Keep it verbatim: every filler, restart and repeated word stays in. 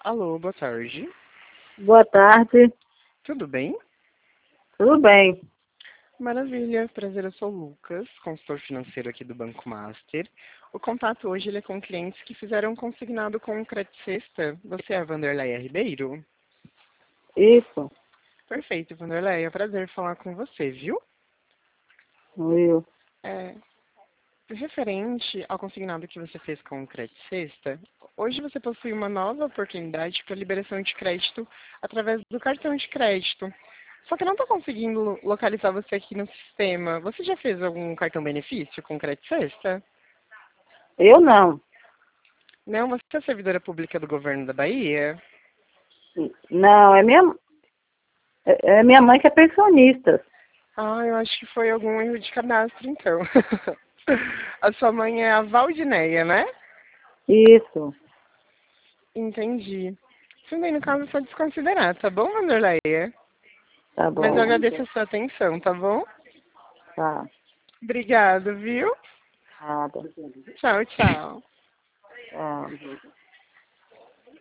Alô, boa tarde. Boa tarde, Tudo bem? tudo bem? Maravilha, prazer, eu sou o Lucas, consultor financeiro aqui do Banco Master. O contato hoje ele é com clientes que fizeram um consignado com o Credit Sexta. Você é a Vanderleia Ribeiro? Isso, Perfeito, Vanderleia, é um prazer falar com você, viu? eu. É, referente ao consignado que você fez com o Credit Sexta, hoje você possui uma nova oportunidade para liberação de crédito através do cartão de crédito. Só que eu não estou conseguindo lo- localizar você aqui no sistema. Você já fez algum cartão benefício com Credit Sexta? Eu não. Não, você é servidora pública do governo da Bahia? Não, é minha, é é minha mãe que é pensionista. Ah, eu acho que foi algum erro de cadastro, então. A sua mãe é a Valdineia, né? Isso, Entendi. Isso daí, no caso, é só desconsiderar, tá bom, Vanderleia? tá Mas eu bom, agradeço a sua atenção, tá bom? tá. Obrigado, viu? Nada. Tchau, tchau. Tá.